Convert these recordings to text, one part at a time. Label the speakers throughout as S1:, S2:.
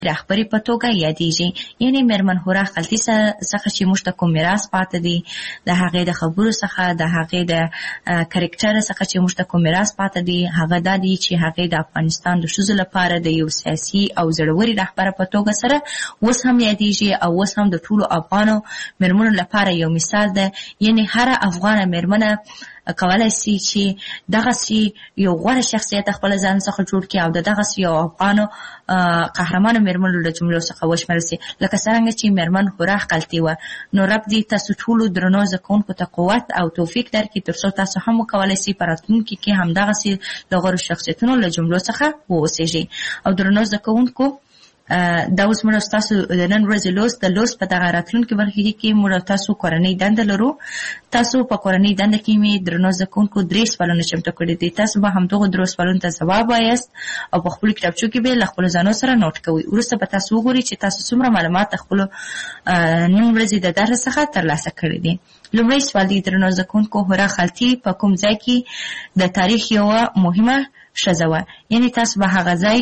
S1: رهبري په توګه یادېږي. یعنې میرمن هورا خلطي څخه چې موږ ته کوم میراث پاتې دی، د هغې د خبرو څخه، د هغې د کرکټر څخه چې موږ ته کوم میراث پاتې دی، هغه دا دی چې هغې د افغانستان د ښځو لپاره د یو سیاسي او زړوري رهبره په توګه سره اوس هم یادېږي او اوس هم د ټولو افغانو میرمنو لپاره یو مثال ده. یعنې هره افغانه میرمنه کولای شي چې دغسې یو غوره شخصیت خپل ځان څخه جوړ کړي او د دغسې یو افغانو قهرمانو میرمنو له جملو څخه وشمېرل شي، لکه څرنګه چې میرمن هورا خلطي وه. نو رب دې تاسو ټولو درنو زده کوونکو ته قوت او توفیق درکړي تر څو تاسو هم وکولای شئ په راتلونکي کې همدغسې د غوره شخصیتونو له جملو څخه واوسېږئ. او درنو زده کوونکو، دا اوس موږ تاسو د نن ورځې لوست په دغه راتلونکي برخه کې موږ تاسو کورنۍ دنده لرو. تاسو په کورنۍ دنده کې مې درنو زده کوونکو 3 سوالونه چمتو کړي دي. تاسو به همدغو 3 سوالونو ته ځواب وایاست او په خپلو کتابچو کې به له خپلو ځانو سره نوټ کوئ. وروسته به تاسو وګورئ چې تاسو څومره معلومات د خپلو نن ورځې د درس څخه ترلاسه کړي دي. لومړی سوال دی: درنو زده کوونکو، هورا خلطي په کوم ځای کې د تاریخ یوه مهمه ښځه وه؟ یعنې تاسو به هغه ځای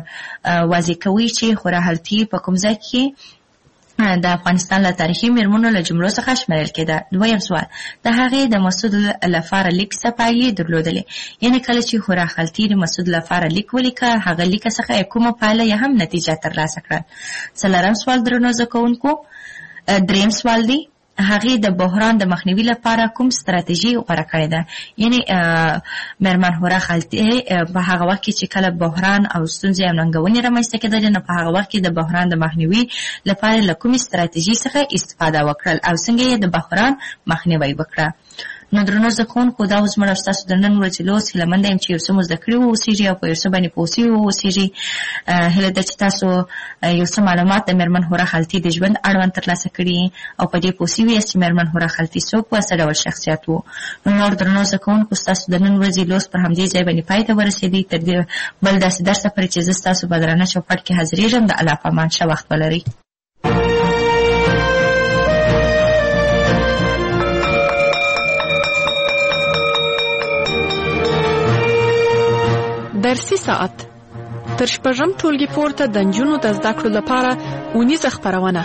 S1: واضح کوئ چې هورا خلطي په کوم ځای کې د افغانستان له تاریخي میرمنو له جملو څخه شمیرل کېده. دویم سوال: د هغې د مسعود لپاره لیک څه پایلې درلودلې؟ یعنې کله چې هورا خلطي د مسعود لپاره لیک ولیکه، هغه لیک څخه کومه پایله یا هم نتیجه ترلاسه کړه؟ څلورم سوال درنو زده کوونکو. دریم سوال دی: هغې د بحران د مخنیوي لپاره کوم ستراتیژي غوره کړې ده؟ یعنې میرمن هورا خلطي په هغه وخت کې چې کله بحران او ستونزې او ننګونې رامنځته کېدلې، نو په هغه وخت کې د بحران د مخنیوي لپاره له کومې ستراتیژي څخه استفاده وکړل او څنګه یې د بحران مخنیوی وکړه؟ نو درنو زده کوونکو، دا اوس موږ ستاسو د نن ورځې لوست هیله منده یم چې یو څه مو زده کړي واوسېږي او په یو څه باندې پوه سوي واوسېږي. هیله ده چې تاسو یو څه معلومات د میرمن هورا خلطي د ژوند اړوند ترلاسه کړي او په دې پوه سوي یاست چې میرمن هورا خلطي څوک وه، څه ډول شخصیت و. نو نور درنو زده کوونکو، ستاسو د نن ورځې لوست پر همدې ځای باندې پای ته ورسېدی. تر دې بل داسې درسه پورې چې زه ستاسو په درانه چوپړ کې حاضرېږم. د الله په امان ښه وخت ولرئ.
S2: درسي ساعت تر شپږم ټولګي پورته د نجونو د زده کړو لپاره اونیزه خپرونه.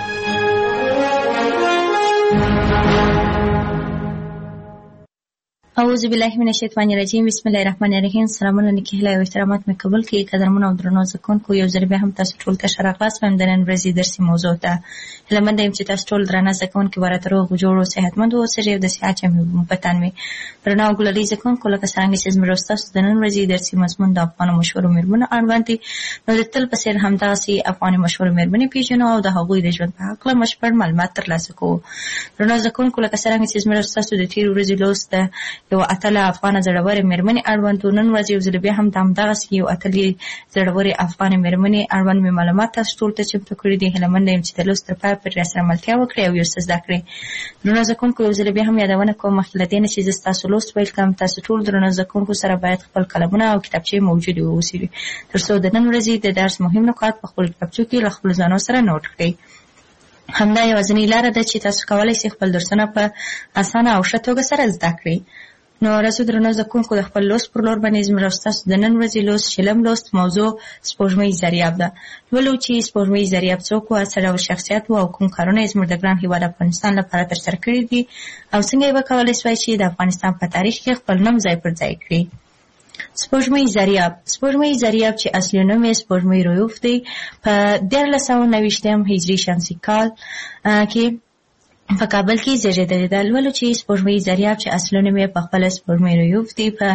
S1: اعوذ بالله من الشیطان الرجیم. بسم الله الرحمن الرحیم. سلامونه نیکي هیله او احترامات مې قبول کړئ. قدرمنو او درنو زده کوونکو، یو ځل بیا هم تاسو ټول ته ښه راغلاست وایم د نن ورځې درسي موضوع ته. هیله منده یم چې تاسو ټول درانه زده کوونکي به راته روغ جوړ او صحتمند واوسئ او د صحت وطن وي. درنو او ګلالي زده کوونکو، لکه څرنګه چې زموږ ستاسو د نن ورځې درسي مضمون د افغانو مشهورو میرمنو اړوند دی، نو د تل په څېر همداسې افغاني مشهورو میرمنې پېژنو او د هغوی د ژوند په هکله بشپړ معلومات ترلاسه کوو. درنو زده کوونکو، لکه څرنګه چې زموږ ستاسو د تېرې ورځې لوست د یوه اتله افغانه زړورې میرمنې اړوند و، نن ورځ یو ځل بیا هم د همدغسې یو اتلې زړورې افغانې میرمنې اړوند مې معلومات تاسو ټول ته چمتو کړي دي. هیله منده یم چې د لوست تر پایه پورې راسره ملتیا وکړئ او یو څه زده کړئ. درنو زده کوونکو، یو ځل بیا هم یادونه کوم مخکې له دې نه چې زه ستاسو لوست پیل کړم، تاسو ټول درنو زده کوونکو سره باید خپل قلمونه او کتابچې موجودې واوسي تر څو د نن ورځې د درس مهم نکات په خپلو کتابچو کې له خپلو ځانو سره نوټ کړئ. همدا یوازینۍ لاره ده چې تاسو کولی شئ خپل درسونه په اسانه او ښه توګه سره زده کړئ. نو راځو درنو زده کوونکو، د خپل لوست پر لور باندې زموږ ستاسو د نن ورځې لوست شلم لوست موضوع سپوږمۍ ضریاب ده. لولو چې سپوږمۍ ضریاب څوک وه، څه ډول شخصیت و او کوم کارونه یې زموږ د ګران هېواد افغانستان لپاره ترسره کړي دي او څنګه یې به کولی سوای چې د افغانستان په تاریخ کې خپل نوم ځای پر ځای کړي. سپوږمۍ ضریاب چې اصلي نوم یې سپوږمۍ رویوف دی، په 1390 هجري شمسي کال کې په کابل کې زیږېدلې ده. لولو چې سپوږمۍ ضریاب چې اصلي نوم یې پخپله سپوږمۍ رویوف دی، په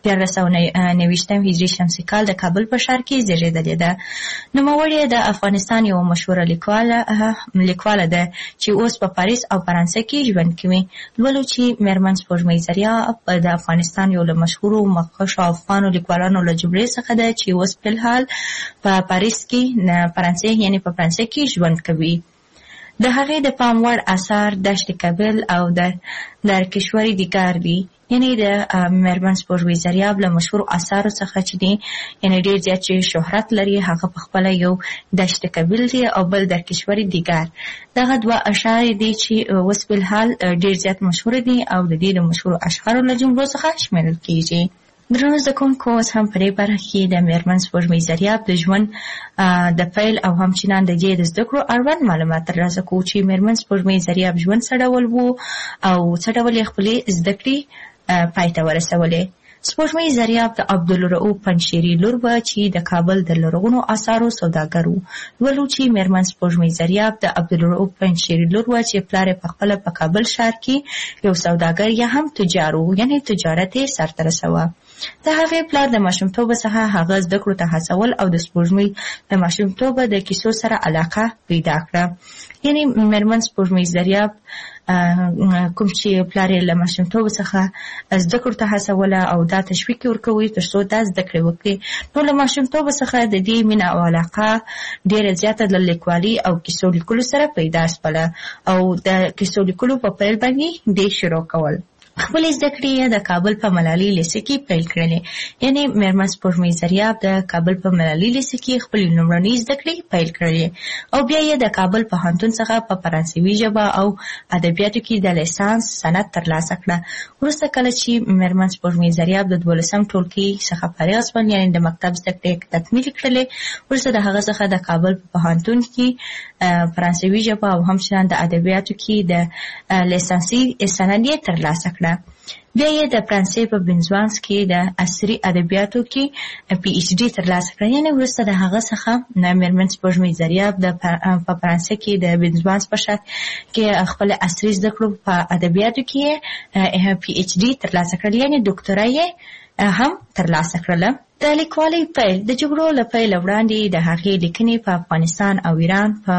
S1: 1390 هجري شمسي کال د کابل په ښار کې زیږېدلې ده. نوموړې د افغانستان یوه مشهوره لیکواله ده چې اوس په پاریس او فرانسه کې ژوند کوي. لولو چې میرمن سپوږمۍ ضریاب د افغانستان یو له مشهورو مخکښو افغانو لیکوالانو له جملې څخه ده چې اوس فلحال په پاریس کې په فرانسه کې ژوند کوي. د هغې د پام وړ اثار دشت کابل او د درکشوري دیګار دي. یعنې د میرمن سپوږمۍ ضریاب له مشهورو اثارو څخه چې دي، یعنې ډېر زیات چې شهرت لري، هغه پخپله یو دشت کابل دی او بل درکشوري دیګار. دغه دوه اشعار دي چې اوس فلحال ډېر زیات مشهور دي او د دې د مشهورو اشعارو له جملو څخه شمیرل کېږي. درنو زده کوونکو اوس هم په دې برخه کې د میرمن سپوږمۍ زریاب د ژوند د پیل او همچنان د دې د زده کړو اړوند معلومات ترلاسه کوو چې میرمن سپوږمۍ زریاب ژوند څه ډول و او څه ډول یې خپلې زده کړې پای ته ورسولې. سپوږمۍ زریاب د عبدالرؤف پنجشیري لور وه چې د کابل د لرغونو آثارو سوداګر و. لولو چې میرمن سپوږمۍ زریاب د عبدالرؤف پنجشیري لور وه چې پلار یې پخپله په کابل ښار کې یو سوداګر یا هم تجار و، یعنې تجارت یې سرته رسوه. د هغې پلار د ماشومتوبه څخه هغه زده کړو ته هڅول او د سپوږمۍ د ماشومتوبه د کیسو سره علاقه پیدا کړه. یعنې میرمن سپوږمۍ زریاب کوم چې پلار یې له ماشومتوبه څخه زده کړو ته هڅوله او دا تشویق یې ورکوي تر څو دا زده کړې وکړي. نو له ماشومتوبه څخه د دې مینه او علاقه ډېره زیاته د لیکوالي او کیسو لیکلو سره پیدا شوله او د کیسو لیکلو په پیل باندې دې شروع کول. خپلې زده کړې یې د کابل په ملالۍ لیسې کې پیل کړلې. یعنې میرمن سپوږمۍ زریاب د کابل په ملالۍ لیسې کې خپلې لومړنۍ زده کړې پیل کړلې او بیا یې د کابل پوهنتون څخه په فرانسوي ژبه او ادبیاتو کې د لیسانس سند ترلاسه کړه. وروسته کله چې میرمن سپوږمۍ زریاب د 12م ټولګي څخه فارغه شوه، یعنې د مکتب زده کړې تکمیل کړلې، وروسته د هغه څخه د کابل په پوهنتون کې فرانسوي ژبه او همچنان د ادبیاتو کې د لیسانسي سند یې ترلاسه کړه. بیا یې د فرانسې په بنزوانس کې د عصري ادبیاتو کې پی ایچ ډي ترلاسه کړه. یعنې وروسته د هغه څخه میرمن سپوږمۍ زریاب په فرانسې کې د بنزوانس په ښار کې خپل عصري زده کړو په ادبیاتو کې پی ایچ ډي ترلاسه کړل، یعنې ډاکټرا یې هم ترلاسه کړله. د لیکوالۍ پیل د جګړو له پیله وړاندې د هغې لیکنې په افغانستان او ایران په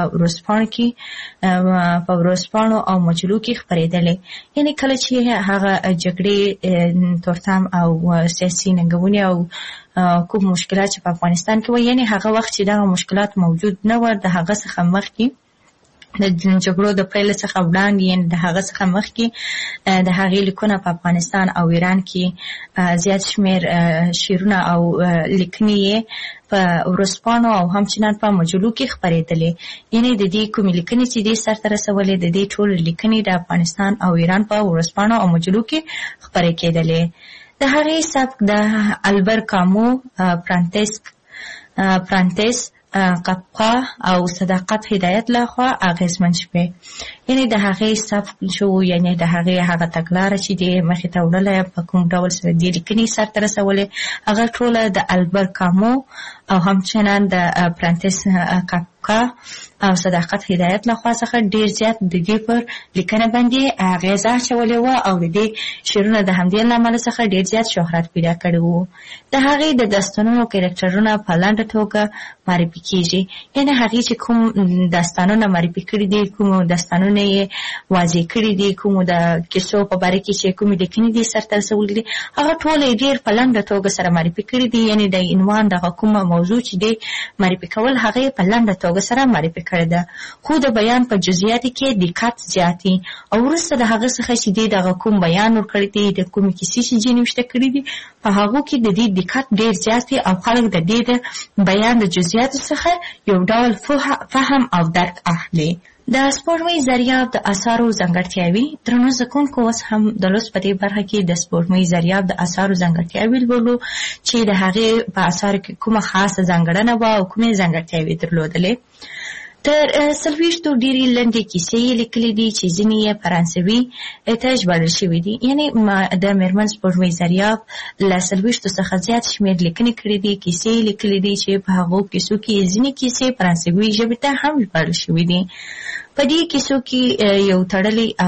S1: ورځپاڼو او مجلو کې خپرېدلې. یعنې کله چې هغه جګړې تورتم او سیاسي ننګونې او کوم مشکلات چې په افغانستان کې وو، یعنې هغه وخت چې دغه مشکلات موجود نه وو، د هغه څخه مخکې د جګړو د پیل څخه وړاندې، یعنې د هغه څخه مخکې د هغې لیکونه په افغانستان او ایران کې زیات شمېر شعرونه او لیکنې یې په ورځپاڼو او همچنان په مجلو کې خپرېدلې. یعنې د دې کومې لیکنې چې دې سرته رسولې، د دې ټولې لیکنې د افغانستان او ایران په ورځپاڼو او مجلو کې خپرې کېدلې. د هغې سبک د البر کامو، پرانتیس قفقه او صداقت هدایت لخوا اغیزمن شوې. یعنې د هغې سبک شو، یعنې د هغې هغه تګلاره چې دې مخې ته وړله، په کوم ډول سره دې لیکنې سرته رسولې، هغه ټوله د البر کامو او همچنان د پرانتیس قفقه او صداقت هدایت لخوا څخه ډېر زیات د دې پر لیکنه باندې اغیزه اچولې وه او د دې شعرونه د همدې له امله څخه ډېر زیات شهرت پیدا کړی و. د هغې د داستانونو کرکټرونه په لنډه توګه معرفي کېږي. یعنې هغې چې کوم داستانونه معرفي کړي دي، کوم داستانونه یې واضح کړي دي، کوم د کیسو په باره کې چې کومې لیکنې دي سرته رسولي دي، هغه ټول یې ډېر په لنډه توګه سره معرفي کړي دي. یعنې د عنوان دغه کومه موضوع چې دی معرفي کول، هغه یې په لنډه توګه سره معرفي کړې ده، خو د بیان په جزئیاتو کې دقت زیاتې. او وروسته د هغه څخه چې دی دغه کوم بیان ورکړی دی، د کومې کیسې چې ځینې وشته کړي دي، په هغو کې د دې دقت ډېر زیات دی او خلک د دې د بیان د جزئیاتو څخه یو ډول فهم او درک اخلي. د سپوږمۍ زریاب د اثارو ځانګړتیاوې. درنو زده کوونکو، اوس هم د لوست په دې برخه کې د سپوږمۍ زریاب د اثارو ځانګړتیاوې لولو چې د هغې په اثارو کې کومه خاصه ځانګړنه وه او کومې ځانګړتیاوې درلودلې. تر 40 ډېرې لنډې کیسې یې لیکلې دي چې ځینې یې فرانسوي ته ژباړل شوي دي. یعنې د میرمن سپوږمۍ زریاب له 40 څخه زیات شمېر لیکنې کړي دي، کیسې یې لیکلې دي چې په هغو کیسو کې ځینې کیسې فرانسوي ژبې ته هم ژباړل شوي دي. په دې کیسو کې یو تړلی او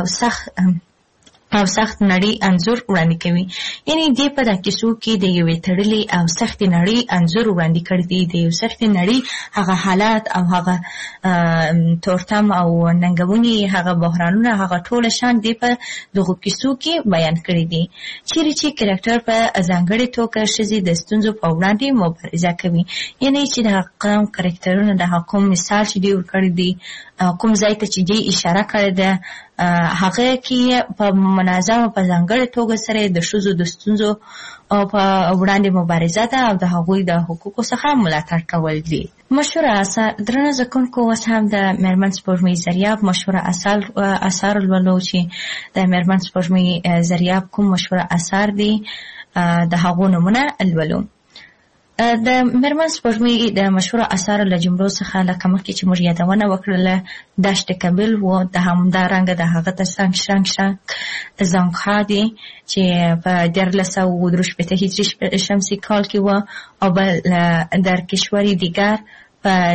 S1: سخت نړۍ انځور وړاندې کوي. یعنې دې په دا کیسو کې د یوې تړلې او سختې نړۍ انځور وړاندې کړی دی. د یو سختې نړۍ هغه حالات او هغه تورتم او ننګونې، هغه بحرانونه، هغه ټوله شان دې په دغو کیسو کې بیان کړي دي. چیرې چې کرکټر په ځانګړې توګه ښځې د ستونزو په وړاندې مبارزه کوي. یعنې چې د هغه کرکټرونه د هغه کوم مثال چې دې ورکړی دی، کوم ځای ته چې دې اشاره کړې ده، هغه کې په منظمه په ځانګړې توګه سره د ښځو د ستونزو په وړاندې مبارزه ده او د هغوی د حقوقو څخه ملاتړ کول دي. مشهوره اثار. درنو زده کوونکو، اوس هم د میرمن سپوږمۍ زریاب مشهوره اثار لولو چې د میرمن سپوږمۍ زریاب کوم مشهوره اثار دي. د هغو نومونه لولو. د میرمن سپوږمۍ د مشهورو اثارو له جملو څخه لکه مخکې چې موږ یادونه وکړله دشت کابل و، د همدارنګه د هغه تر څنګ شرنګ زانګها دی چې په 1363 هجري شمسي کال کې و، او بل در کشوری دیگر په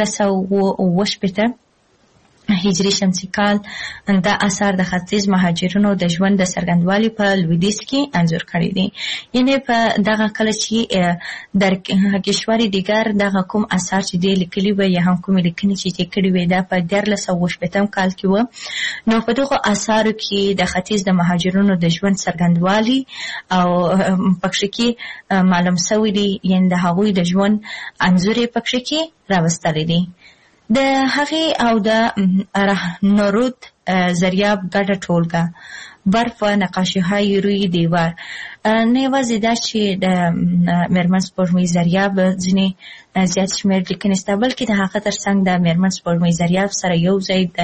S1: 1380 هجري شمسي کال. دا اثار د ختیځ مهاجرینو د ژوند د څرګندوالي په لویدیځ کې انځور کړی دی. یعنې په دغه کله چې در کشوری دیگر دغه کوم اثار چې دی لیکلي وي یا هم کومې لیکنې چې کړي وي دا په 1380 کال کې و. نو په دغو اثارو کې د ختیځ د مهاجرینو د ژوند څرګندوالي او پکښې کې معلوم سوی دی، یعنې د هغوی د ژوند انځور یې پکښې کې راوستلی دی. د هغې او د رهنورود زریاب ګډه ټولګه برف و نقاشی‌های روی دیوار. نه یوازې دا چې د میرمن سپوږمۍ زریاب ځینې زیات شمېر لیکنې سته، بلکې د هغه تر څنګ د میرمن سپوږمۍ زریاب سره یو ځای د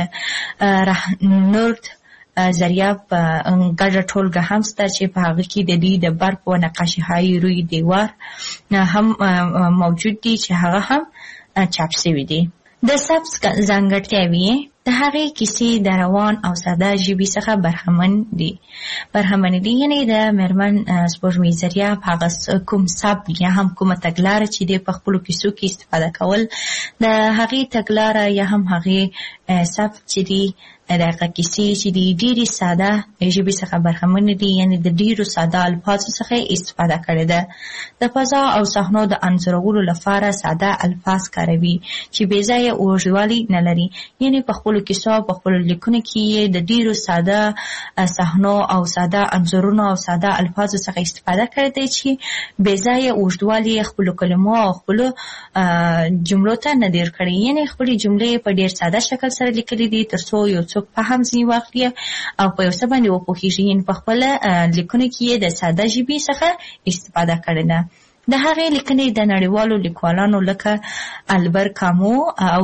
S1: رهنورد زریاب ګډه ټولګه هم سته چې په هغه کې د دې د برف و نقاشی‌های روی دیوار هم موجود دي چې هغه هم چاپ شوي دي. د سبز ځانګړتیاوې د هغې کیسې د روان او ساده ژبې څخه برخمنې دي. یعنې د میرمن سپوږمۍ زریاب هغه کوم سبک یا هم کومه تګلاره چې دی په خپلو کیسو کې استفاده کول، د هغې تګلاره یا هم هغې سبک چې دی د هغه کیسې چې دی ډېرې ساده ژبې څخه برخمنې دي، یعنې د ډېرو ساده الفاظو څخه استفاده کړې ده. د فضا او صحنو د انځورولو لپاره ساده الفاظ کاروي چې بې ځایه اوږدوالی نه لري. یعنې په خپلو کیسو او په خپلو لیکنو کې یې د ډېرو ساده صحنو او ساده انځورونو او ساده الفاظو څخه استفاده کړې ده چې بې ځایه اوږدوالی خپلو کلمو او خپلو جملو ته نه ډېر کړي. یعنې خپلې جملې په ډېر ساده شکل سره لیکلي دي تر څو یو څوک په هم ځینې واخلي او په یو څه باندې وپوهېږي. یعنې په خپله لیکنو کې یې د ساده ژبې څخه استفاده کړې ده. د هغې لیکنې د نړیوالو لیکوالانو لکه البر کامو او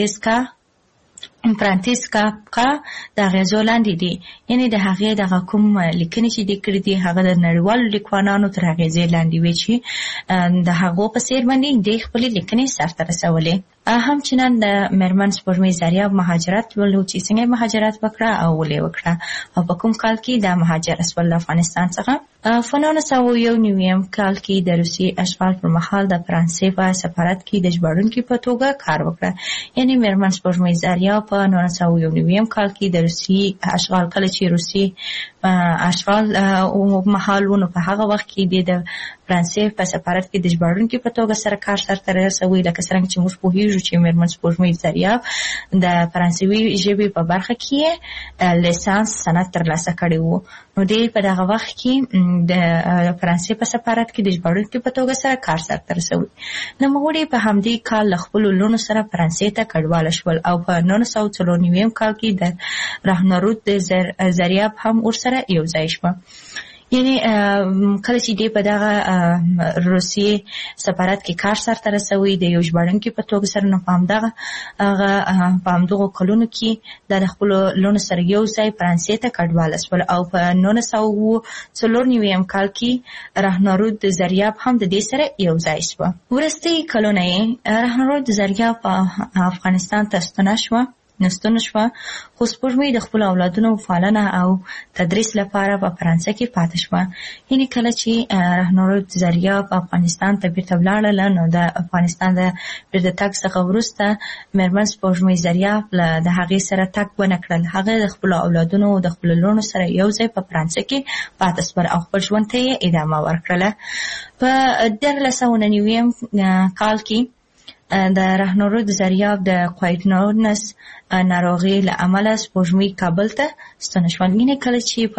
S1: فرانتیسکا د اغېزو لاندې دي. یعنې د هغې دغه کوم لیکنې چې دي کړي دي هغه د نړیوالو لیکوالانو تر اغېزې لاندې وي چې د هغو په څېر باندې دې خپلې لیکنې سرته رسولې. همچنان د میرمن سپوږمۍ زریاب مهاجرت ولو چې څنګه مهاجرت وکړه او ولې وکړه او په کوم کال کې دا مهاجر شول له افغانستان څخه. په 1991 کال کې د روسیې اشغال پر مهال د فرانسې په سفارت کې د ژباړونکي په توګه کار وکړه. یعنې میرمن سپوږمۍ زریاب په 1991 کال کې د روسیې اشغال کله چې روسیې اشغال مهال ونو په هغه وخت کې د فرانسې په سفارت کې د ژباړونکي په توګه سره کار سرته رسوي. لکه څرنګه چې موږ پوهېږو چې میرمن سپوږمۍ زریاب د فرانسوي ژبې په برخه کې لیسانس سند ترلاسه کړی و. نو دې په دغه وخت کې د فرانسې په سفارت کې د ژباړونکي په توګه سره کار سرته رسوي. نوموړي په همدې کال له خپلو لوڼو سره فرانسې ته کډواله شول او په 1994 کال کې د رهنورود زریاب هم ورسره یو ځای شوه. یعنې کله چې دی په دغه روسیې سفارت کې کار سرته رسوي د یو ژباړونکي په توګه سره، نو په همدغو کلونو کې دا د خپلو لوڼو سره یو ځای فرانسې ته کډواله شول او په 1994 کال کې رهنورود زریاب هم د دې سره یو ځای شوه. وروستي کلونه یې رهنورود زریاب په افغانستان ته نستون شوه، خو سپوږمۍ د خپلو اولادونو پالنه او تدریس لپاره په فرانسه کې پاتې شوه. یعنې کله چې رهنورود زریاب په افغانستان ته بیرته ولاړله نو د افغانستان د بیرته تګ څخه وروسته میرمن سپوږمۍ زریاب د هغې سره تګ ونه کړل. هغه د خپلو اولادونو د خپلو لوڼو سره یو ځای په فرانسه کې پاتې شول او خپل ژوند ته یې ادامه ورکړله. په 1990 کال کې د رهنورود زریاب د کوایټنونس ناروغي له امله سپوږمۍ کابل ته ستنه شول. یعنې کله چې په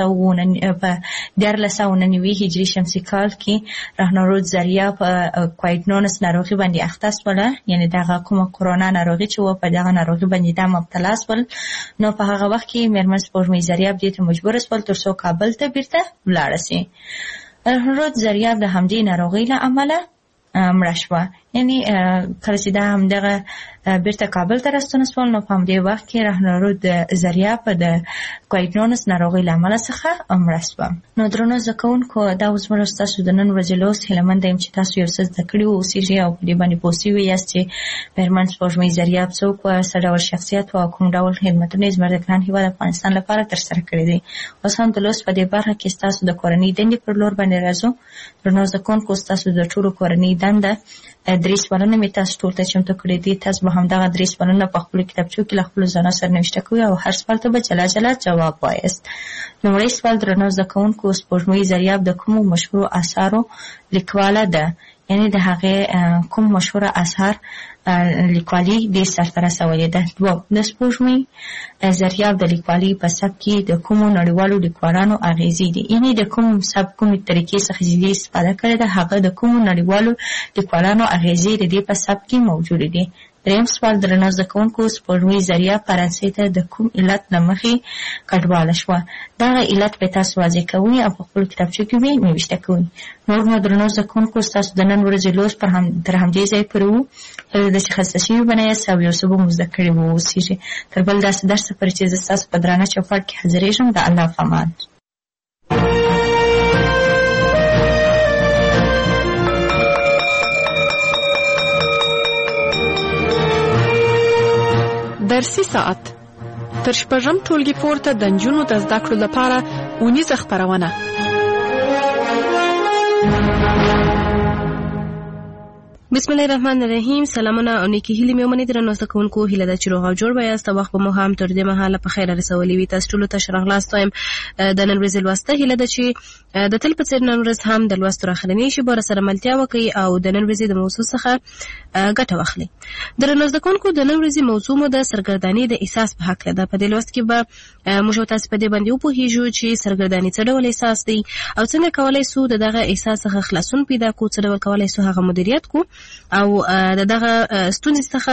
S1: 1990 هجري شمسي کال کې رهنورود زریاب په کوایټنونس ناروغي باندې اخته شوله، یعنې دغه کومه کرونا ناروغي چې وه په دغه ناروغي باندې دا مبتلا شول، نو په هغه وخت کې میرمن سپوږمۍ زریاب دې ته مجبوره شول تر څو کابل ته بیرته ولاړه شي. رهنورود زریاب د همدې ناروغۍ له امله مړه شوه. یعنی کله چې دا همدغه بیرته کابل ته راستون سول نو په همدې وخت کې راهنرو د ذریعه په د کویډ-19 ناروغۍ له امله څخه مړه شوه. نو درنو زده کوونکو دا اوس موږ ستاسو د نن ورځې لوست هیلهمنده یم چې تاسو یو څه زده کړي اوسئ او په دې باندې پوه شوي یاست چې مېرمن سپوږمۍ ذریعه څوک وه، څه ډول شخصیت او کوم ډول خدمتونه یې زموږ د ګران هېواد افغانستان لپاره ترسره کړي دي. اوس هم د لوست په دې برخه کې ستاسو د کورنۍ دندې پر لور باندې راځو. درنو زده کوونکو ستاسو د ټولو کورنۍ دنده 3 سوالونه مې تاسو ټول ته چمتو کړي دي. تاسو به همدغه 3 سوالونه په خپلو کتابچو کې له خپلو ځانونو سره نوشته کوئ او هر سوال ته به جلا جلا جواب وایاست. لومړی سوال درنو زده کوونکو، سپوږمۍ ذریعه د کومو مشهورو اثارو لیکواله ده؟ یعنی د هغې کوم مشهوره اثار لیکوالي دې سرته رسولې ده. دوم، د سپوږمۍ ذریعه د لیکوالي په سبک کې د کومو نړیوالو لیکوالانو اغیزې دي؟ یعنی د کوم سبک کومې طریقې څخه چې استفاده کړې ده هغه د کومو نړیوالو لیکوالانو اغیزې د دې په سبک کې موجودې دي. دریم سوال درنو زده کوونکو، سپوږمۍ ذریعه فرانسې ته د کوم علت له مخې کډواله شوه؟ دغه علت به تاسو واضح کوئ او په خپلو کتابچو کې به نوشته کوئ. نور نو درنو زده کوونکو ستاسو د نن ورځې لوست تر همدې ځای پورې و. هیله ده چې خسته شوي به نه یاست او یو څه به مو زده کړي واوسیږي. تر بل داسې درس پورې چې زه ستاسو په درانه چوپړ کې حاضرېږم، د الله په امان.
S2: درسي ساعت تر شپږم ټولګي پورته د نجونو د زده کړو لپاره اونیزه خپرونه.
S3: بسم الله الرحمن الرحیم. سلامونه او نیکی هیلې مې ومنئ. درنو زده کوونکو، هیله ده چې روغ او جوړ به یاست. وخت به مو هم تر دې مهاله په خیره رسولی وي. تاسو ټولو ته ښه راغلاست وایم. د نن ورځې لوسته هیله ده چې د تل په څېر نن ورځ هم د لوستو راخلنې شیبو سره ملتیا وکړئ او د نن ورځې د موضوع څخه ګټه واخلئ. درنو زده کوونکو، د نن ورځې موضوع مو د سرګردانۍ د احساس په هکله ده. په دې لوست کې به موږ تاسو په دې باندې وپوهیږو چې سرګردانۍ څه ډول احساس دی او څنګه کولی سو د دغه احساس څخه خلاصون پیدا کړو، څه ډول کولی سو هغه مدیریت کړو او د دغه ستونزې څخه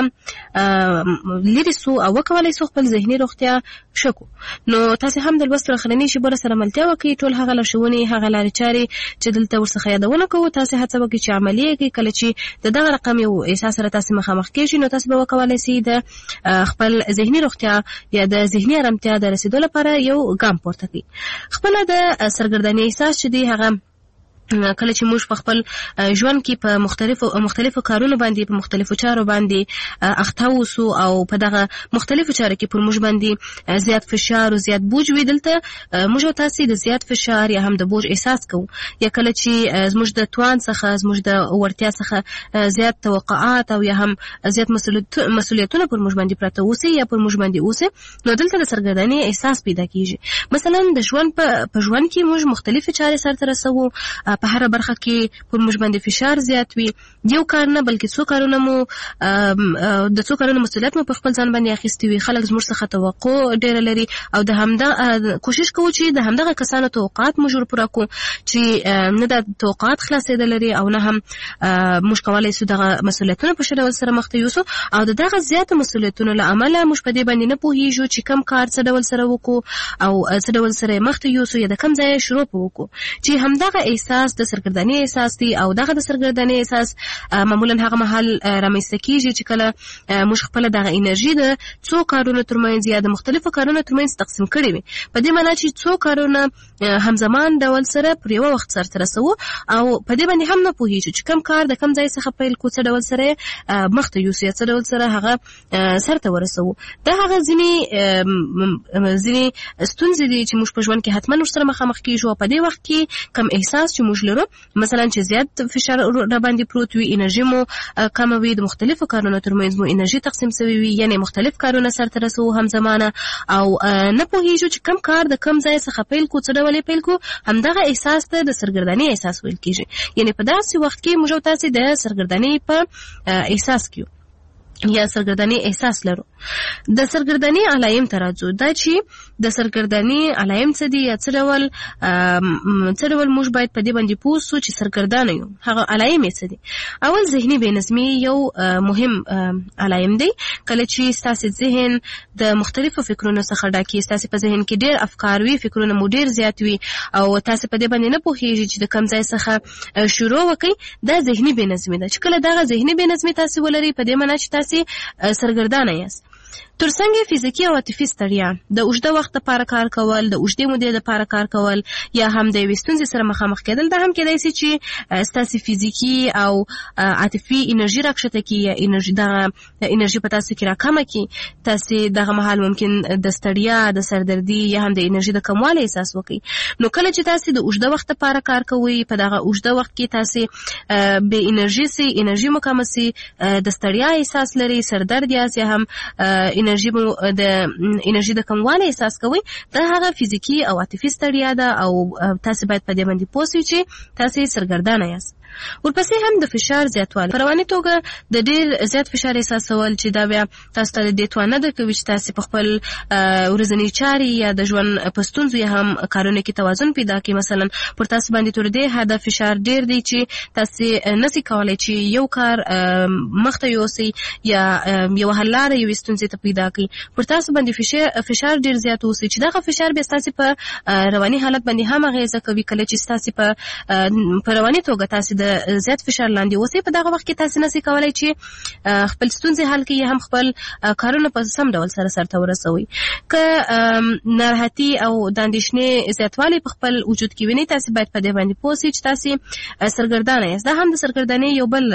S3: لرې سو او وکولی سو خپل ذهني روغتیا ښه کړو. نو تاسو هم د لوستو راخلنې شیبو سره ملتیا وکړئ. ټول هغه لارښوونې، هغه لارې چارې چې دلته ورڅخه یادونه کوو، تاسو هڅه وکړئ چې عملي یې کړئ. کله چې د دغه رقم یو احساس سره تاسو مخامخ کېږئ نو تاسو به وکولی سئ د خپل ذهني روغتیا یا د ذهني ارامتیا د رسېدو لپاره یو ګام پورته کړئ. خپله د سرګردانۍ احساس چې دی هغه کله چې موږ په خپل ژوند کې په مختلفو کارونو باندې، په مختلفو چارو باندې اخته اوسو او په دغه مختلفو چارو کې پر موږ باندې زیات فشار او زیات بوج وي، دلته موږ او تاسې د زیات فشار یا هم د بوج احساس کوو. یا کله چې زموږ د توان څخه، زموږ د وړتیا څخه زیات توقعات او یا هم زیات مسؤلیتونه پر موږ باندې پراته اوسي یا پر موږ باندې اوسي، نو دلته د سرګردانۍ احساس پیدا کیږي. مثلا د ژوند په ژوند کې موږ مختلفې چارې سرته رسوو، په هر برخه کې پر موږ باندې فشار زیات وي. یو کار نه بلکې څو کارونه مو د څو کارونو مسؤلیت مو په خپل ځان باندې اخیستی وي. خلک زموږ څخه توقع ډیره لري او د همدا کوشش کوو چې د همدغه کسانو توقعات موږ پوره کړو چې نه د توقعات خلاصېدل لري او نه هم موږ کولی سو دغه مسؤلیتونه په ښه ډول سره مخته یوسو او د دغه زیاتو مسؤلیتونو له امله موږ په دې باندې نه پوهیږو چې کم کار څه ډول سره وکړو او څه ډول سره مخته یوسو یا د کم ځای شروع وکړو. چې همدغه احساس د سرګردانۍ احساس دی او دغه د سرګردانۍ احساس معمولا هغه مهال رامنځته کیږي چې کله موږ خپله دغه انرژي د څو کارونو ترمنځ یا د مختلفو کارونو ترمنځ تقسیم کړې وي، په دې معنا چې څو کارونه همزمان ډول سره پر یوه وخت سرته رسوو او په دې باندې هم نه پوهیږو چې کم کار د کم ځای څخه پیل کړو، څه ډول سره مخته یوسو یا څه ډول سره هغه سرته ورسوو. دا هغه ځینې ستونزې دي چې موږ په ژوند کې حتما ورسره مخامخ کیږو او په دې وخت کې کم احساس چې موږ لرو، مثلا چې زیات فشار را باندې پروت وي، انرژي مو کمه وي، د مختلفو کارونو ترمنځ مو انرژي تقسیم شوې وي، یعنې مختلف کارونه سرته رسوو همزمانه او نه پوهیږو چې کم کار د کم ځای څخه پیل کړو، څه ډول یې پیل کړو. همدغه احساس ته د سرګردانۍ احساس ویل کېږي. یعنې په داسې وخت کې موږ او تاسې د سرګردانۍ په احساس کې یا سرګرداني احساس لرو. د سرګرداني علایم ته راځو. دا چې د سرګرداني علایم څه دي یا څه ډول موږ باید په دې باندې پوه سو چې سرګردانه یو. هغه علایم یې څه دي؟ اول ذهني بې نظمي یو مهم علایم دی. کله چې ستاسې ذهن د مختلفو فکرونو څخه ډک وي، ستاسې په ذهن کې ډېر افکار وي، فکرونه مو ډېر زیات وي او تاسې په دې باندې نه پوهېږئ چې د کوم ځای څخه شروع وکړئ، دا ذهني بې نظمي ده. چې کله دغه ذهني بې نظمي تاسې ولرئ، په دې معنا چې تاسې سرګردانه یاست. ترڅنګ فزیکي او عاطفي ستړیا، د اوږده وخت لپاره کار کول، د اوږدې مودې لپاره کار کول یا هم د یوې ستونزې سره مخامخ کېدل، دا هم کېدای شي چې ستاسې فزیکي او عاطفي انرژي راکښته کړي یا دغه انرژي په تاسو کې راکمه کړي. تاسې دغه مهال ممکن د ستړیا، د سردردي یا هم د انرژي د کموالي احساس وکړي. نو کله چې تاسې د اوږده وخت لپاره کار کوئ، په دغه اوږده وخت کې تاسې بې انرژي سي، انرژي مو کمه سي، د ستړیا احساس لري، سردرد یاست یا هم انرژي د کموالي احساس کوي، دا هغه فزیکي او عاطفي ستړیا ده او تاسې باید په دې باندې پوه شئ چې تاسې سرګردانه یاست. ورپسې هم د فشار زیاتوالی، په رواني توګه د ډېر زیات فشار احساسول چې دا بیا تاسو ته د دې توان نه درکوي چې تاسې په خپل ورځني چارې یا د ژوند په ستونزو یا هم کارونو کې توازن پیدا کړي. مثلا پر تاسو باندې تر دې حده فشار ډېر دی چې تاسې نسئ کولی چې یو کار مخته یوسئ یا یوه حل لاره یوې ستونزې ته پیدا کړي. پر تاسو باندې فشار ډېر زیات اوسي چې دغه فشار بیا ستاسې په رواني حالت باندې هم اغېزه کوي. کله چې ستاسې په رواني توګه تاسې د زیات فشار لاندې اوسئ، په دغه وخت کې تاسې نسئ کولی چې خپل ستونزې حل کړئ یا هم خپل کارونه په سم ډول سرته ورسوئ. که ناراحتي او د اندېښنې زیاتوالی په خپل وجود کې وینئ، تاسې باید په دې باندې پوه شئ چې تاسې سرګردانه یاست. دا هم د سرګردانۍ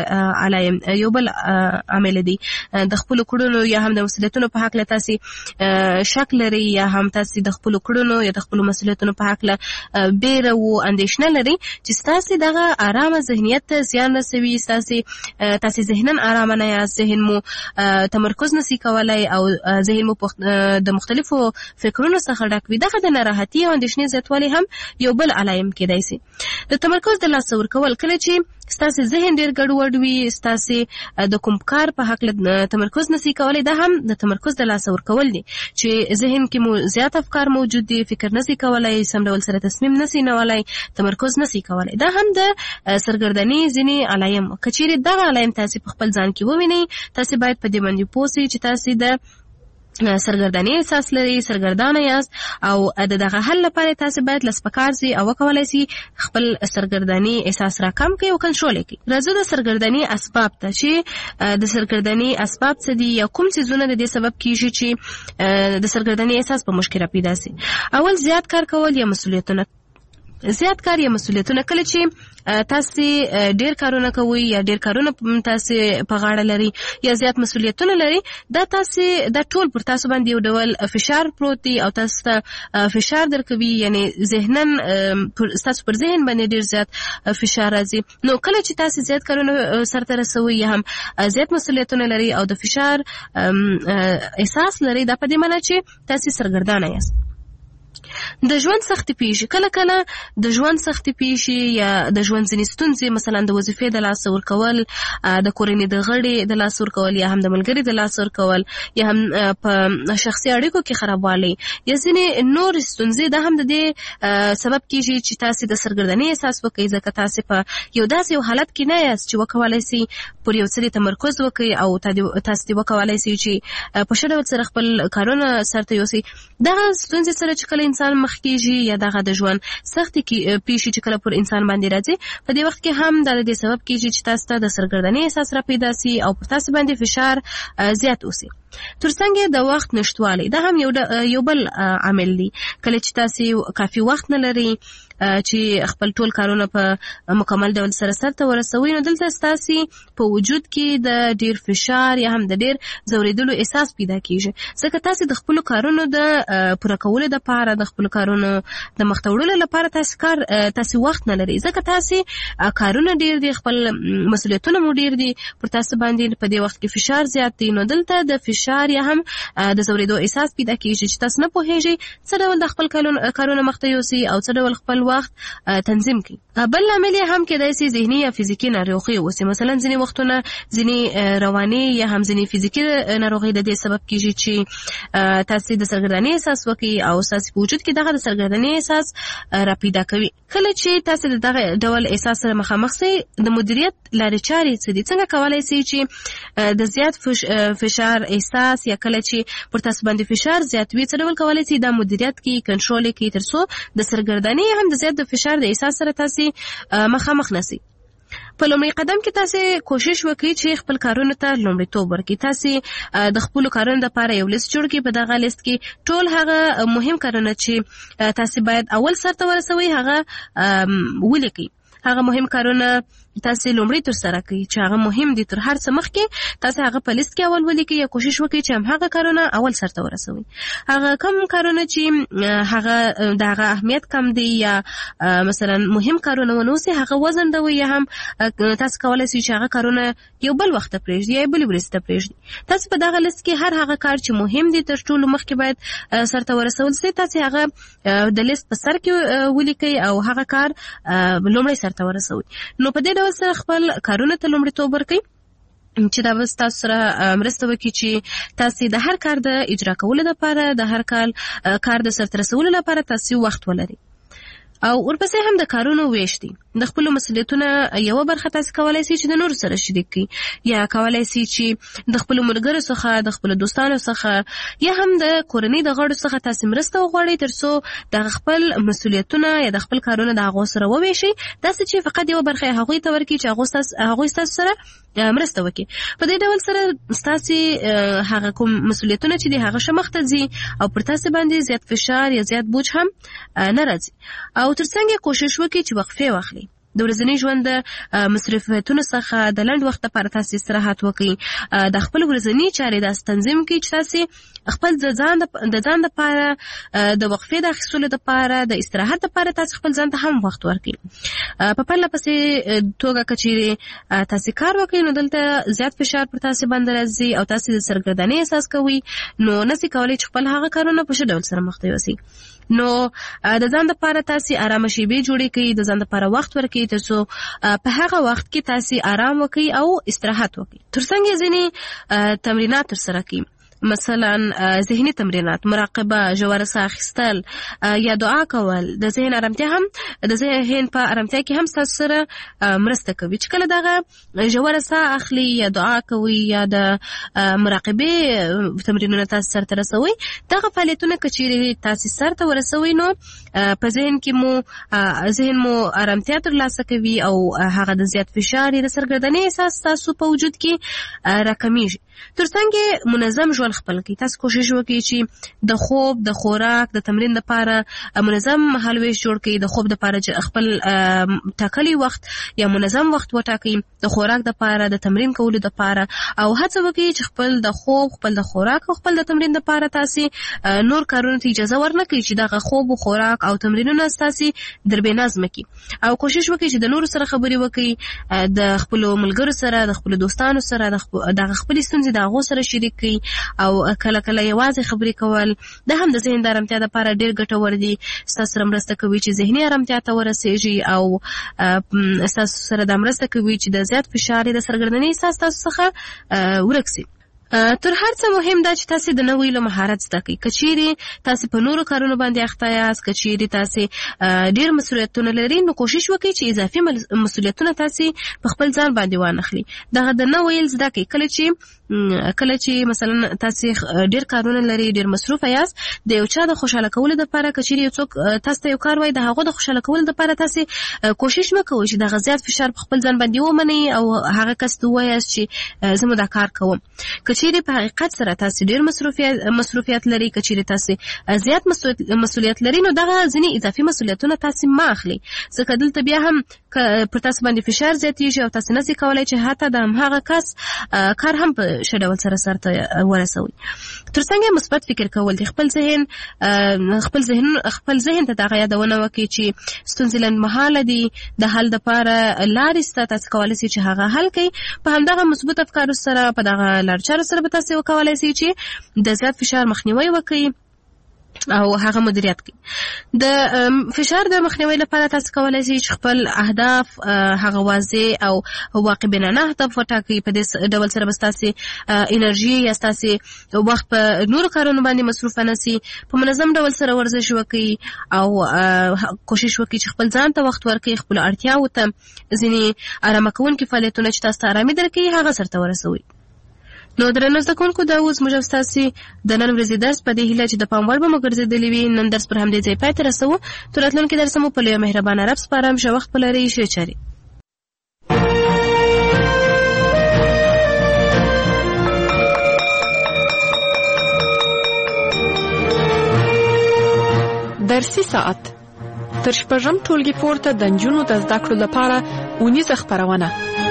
S3: یو بل عامل دی. د خپلو کړنو یا هم د مسؤلیتونو په هکله تاسې شک لرئ یا هم تاسې د خپلو کړنو یا د خپلو مسؤلیتونو په هکله بیره و اندېښنه لرئ چې ستاسې دغه ارامه ذهنیت ته زیان رسوي. تاسې ذهنن ارامه نه یاست، ذهن مو تمرکز نسي کولی او ذهن مو د مختلفو فکرونو څخه ډک وي. دغه د ناراحتي او اندېښنې زیاتوالی هم یو بل علایم کېدای شي. د تمرکز د لاسه ورکول، کله چې ستاسې ذهن ډېر ګډوډ وي، ستاسې د کوم کار په هکله تمرکز نسي کولی، دا هم د تمرکز د لاسه ورکول دي چې ذهن کې مو زیات افکار موجود دي، فکر نسي کولی، سم ډول سره تصمیم نسي نیولی، تمرکز نسي کولی. دا هم د سرګردانۍ ځینې علایم. که چیرې دغه علایم تاسې په خپل ځان کې ووینئ، تاسې باید په دې باندې پوه شئ چې تاسې د سرګرداني احساس لري، سرګردانه یاست او د دغه حل لپاره تاسې باید لسپکار سي او وکولای سي خپل سرګرداني احساس راکم کړئ او کنټرول کړئ. راځو د سرګرداني اسباب ته چې د سرګرداني اسباب څه دي یا کوم څیزونه د دې سبب کیږي چې د سرګرداني احساس په موږ کې راپیدا سي. اول زیات کار کول یا مسؤلیتونه. زیات کار یا مسؤلیتونه، کله چې تاسې ډېر کارونه کوئ یا ډېر کارونه تاسې په غاړه لري یا زیات مسؤلیتونه لري، دا ټول پر تاسو باندې یو ډول فشار پروت دی او تاسو ته فشار درکوي، یعنی ذهنن ستاسو پر ذهن باندې ډېر زیات فشار راځي. نو کله چې تاسې زیات کارونه سرته رسوئ یا هم زیات مسؤلیتونه لري او د فشار احساس لري، دا په دې معنی چې تاسې سرګردانه یاست. د ژوند سختي پیښې، کله کله د ژوند سختي پیښې یا د ژوند ځینې ستونزې، مثلا د وظیفې د لاسه ورکول، د کورنۍ د غړي د لاسه ورکول یا هم د ملګري د لاسه ورکول یا هم په شخصي اړیکو کې خرابوالی یا ځینې نور ستونزې، دا هم د دې سبب کیږي چې تاسې د سرګردانۍ احساس وکړئ، ځکه تاسې په یو داسې یو حالت کې نه یاست چې وکولای سئ پر یو څه تمرکز وکړئ او تاسې دې وکولای سئ چې په ښه ډول سره خپل کارونه سرته یوسئ. دغه ستونزې سره چې کله انسان مخ کېږي یا دغه د ژوند سختې پیښې چې کله پر انسان باندې راځي، په دې وخت کې هم دا د دې سبب کېږي چې تاسو ته د سرګردانۍ احساس راپیدا سي او پر تاسو باندې فشار زیات اوسي. ترڅنګ د وخت نشتوالی، دا هم یو بل عامل دی. کله چې تاسو کافي وخت نه لرئ چې خپل ټول کارونه په مکمل ډول سرته ورسوي، نو دلته ستاسو په وجود کې د ډیر فشار یا هم د ډیر ځورېدلو احساس پیدا کیږي، ځکه تاسو د خپل کارونو د پوره کولو لپاره، د خپل کارونو د مخ ته وړلو لپاره تاسو وخت نه لرئ، ځکه تاسو کارونه ډیر دي، خپل مسؤلیتونه مو ډیر دي، پر تاسو باندې په دې وخت کې فشار زیات دی. نو دلته د فشار فشار یا هم د ځورېدو احساس پیدا کیږي چې تاسو نه پوهیږئ څه ډول د خپل کارونه مخته یوسئ او څه ډول خپل وخت تنظیم کړئ. بل لامل یې هم کېدای شي ذهني یا فزیکي ناروغي اوسي. مثلا ځینې وختونه ځینې رواني یا هم ځینې فزیکي ناروغي د دې سبب کیږي چې تاسو د سرګردانۍ احساس وکړئ او تاسو په وجود کې دغه د سرګردانۍ احساس را پیدا کوي. کله چې تاسو د دغه ډول احساس سره مخامخ شئ د مدیریت لارې چارې څه دي؟ څنګه کولای شئ چې د زیات فشار احساس یا کله چې پر تاسو باندې فشار زیات وي څه ډول کولای شئ دا مدیریت کړئ، کنټرول کړئ ترڅو د سرګردانۍ هم د زیات د فشار د احساس سره تاسو مخامخ نشئ. په لومړي قدم کې تاسو کوشش وکړئ چې خپل کارونو ته لومړیتوب ورکړئ. تاسو د خپل کارونو لپاره یو لیست جوړ کړئ. په دغه لیست کې ټول هغه مهم کارونه چې تاسو باید اول سرته ورسوي هغه ولیکئ. هغه مهم کارونه تاسو لومړی تر سره کړئ چې هغه مهم دي تر هر څه مخکې تاسو هغه په لیست کې اول ولیکئ یا کوشش وکړئ چې هغه کارونه اول سرته ورسوي. هغه کم کارونه چې هغه دغه اهمیت کم دي یا مثلا مهم کارونه ونوسي هغه وزندوي یا هم تاسو کولای شئ چې هغه کارونه یو بل وخت پرېږدئ یا بل ورځ ته پرېږدئ. تاسو په دغه لیست کې هر هغه کار چې مهم دي تر ټولو مخکې باید سرته ورسول شي. تاسو هغه د لیست په سر کې ولیکئ او هغه کار لومړی سرته ورسوي. نو په دې سره خپل کارونه ته لومړیتوب ورکړئ چې دا به تاسو سره مرسته وکړي چې تاسو د هر کار د اجرا کولو لپاره د هر کار د سرته رسولو لپاره تاسو وخت ولرئ. او ورپسې هم د کارونو ویش دي. د خپل مسؤلیتونو یو برخه تاسو کولای شئ چې د نور سره شریک کړئ یا کولای شئ چې د خپل ملګرو څخه د خپل دوستانو څخه یا هم د کورنۍ د غړو څخه تاسو مرسته وغواړئ ترڅو د خپل مسؤلیتونو یا د خپل کارونو د هغو سره وویشئ. تاسو چې فقط یو برخه هغوی ته ورکړئ چې هغوی تاسو سره مرسته وکړي. په دې ډول سره تاسو هغه کوم مسؤلیتونه چې دي هغه شمخته ځي او پر تاسو باندې زیات فشار یا زیات بوج هم نه راځي. او ترڅنګ کوشش وکړئ چې وقفه واخلئ. د ورځني ژوند د مصرفیتونو څخه د لنډ وخت لپاره تاسو استراحت وکړئ. د خپل ورځني چارې د تنظیم کړئ چې تاسو خپل د ځان لپاره د وقفې د اخیستلو لپاره د استراحت لپاره تاسو خپل ځان ته هم وخت ورکړئ. په پرله پسې توګه کچېرې تاسو کار وکړئ نو دلته زیات فشار پر تاسو باندې راځي او تاسو د سرګردانۍ احساس کوئ نو نسئ کولی چې خپل هغه کارونه په ښه ډول سره مخته یوسئ. نو د ځان لپاره تاسو آرامه شیبې جوړې کړئ، د ځان لپاره وخت ورکړئ ترڅو په هغه وخت کې تاسو آرام وکړئ او استراحت وکړئ. ترڅنګ ځینې تمرینات ترسره کړئ. مثلا ذهني تمرینات، مراقبه، ژوره ساه اخیستل یا دعا کول د ذهن آرامتیا هم د ذهن په آرامتیا کې هم تاسو سره مرسته کوي. چې کله دغه ژوره ساه اخلي یا دعا کوي یا د مراقبې تمرینونه تاسو سره رسوي دغه فعالیتونه کچېرې تاسو سره ورسوي نو په ذهن مو آرامتیا ترلاسه کوي او هغه د زیات فشار د سرګردانۍ احساس تاسو په وجود کې راکمیږي. ترڅنګ منظم ژوند خپل کړئ. تاسو کوشش وکړئ چې د خوب، د خوراک، د تمرین لپاره منظم مهالویش جوړ کړئ. د خوب لپاره خپل ټاکلي وخت یا منظم وخت وټاکئ. د خوراک لپاره، د تمرین کولو لپاره او هڅه وکړئ چې خپل د خوب، خپل د خوراک او خپل د تمرین لپاره تاسو نور کارونو ته اجازه ورنکړئ چې دغه خوب او خوراک او تمرینونه تاسو دربې نظم کړي. او کوشش وکړئ چې د نور سره خبرې وکړئ، د خپل ملګرو سره، د خپل دوستانو سره، د خپل ستونزې د هغو سره شریک کړئ او کله کله یوازې خبرې کول د هم د ذهن د آرامتیا لپاره ډېر ګټور دي. ستاسو سره مرسته کوي چې ذهني آرامتیا ته ورسیږي او ستاسو سره د مرسته کوي چې د زیات فشار د سرګردانۍ احساس تاسو څخه ورک شي. تر هر څه مهم دا چې تاسو د نوې مهارت زده کړئ. کچېرې تاسو په نورو کارونو باندې اخته یاست، کچېرې تاسو ډېر مسؤلیتونه لرئ نو کوشش وکړئ چې اضافي مسؤلیتونه تاسو په خپل ځان باندې وانخلئ. دغه د نوې زده کړئ. کله چې مثلا تاسو ډېر کارونه لرئ، ډېر مصروف یاست، د یو چا د خوشاله کولو لپاره کچېرې یو څوک تاسو ته یو کار وایي د هغه د خوشاله کولو لپاره تاسو کوشش وکړئ چې دغه زیات فشار په خپل ځان باندې ومنئ او هغه کس ته ووایاست چې زه دا کار کوم. کچېرې په حقیقت سره تاسو ډېر مصروفیت لري، کچېرې تاسو زیات مسؤلیت لري نو دغه ځینې اضافي مسؤلیتونه تاسو ما اخلي ځکه دلته بیا هم پر تاسو باندې فشار زیاتېږي او تاسو نشئ کولی چې حتی د همهغه کس کار هم ښه ډول سره سرته ورسوي. ترڅنګ مثبت فکر کول دي، خپل ذهن ته دغه یادونه وکړي چې ستونزې لنډمهاله دي، د حل دپاره لارې شته، تاسو کولی شئ چې هغه حل کړئ. په همدغه مثبت افکارو سره، په دغه لارچارو سره به تاسو وکولی شئ چې د زیات فشار مخنیوی وکړئ او هغه مدیریت کړي. د فشار د مخنیوي لپاره تاسو کولی شئ چې خپل اهداف هغه واضح او واقع بینانه اهداف وټاکئ. په دې ډول سره به ستاسې انرژي یا ستاسې وخت په نورو کارونو باندې مصروفه نه سي. په منظم ډول سره ورزش وکړئ او کوشش وکړئ چې خپل ځان ته وخت ورکړئ، خپلو اړتیاوو ته ځینې ارامه کوونکي فعالیتونه چې تاسو ته ارامي درکوي هغه سرته ورسوئ. نو درنو زده کوونکو، دا اوس موږ ستاسې د نن ورځې درس په دې هیله چې د پام وړ به مو ګرځېدلی وي. نن درس پر همدې ځای پای ته رسوو. تر راتلونکي درسه مو په لویه مهربانه رب سپارم. ښه وخت ولرئ. ښې چارې.
S2: درسي ساعت تر شپږم ټولګي پورته د نجونو د زده کړو لپاره اونیزه خپرونه.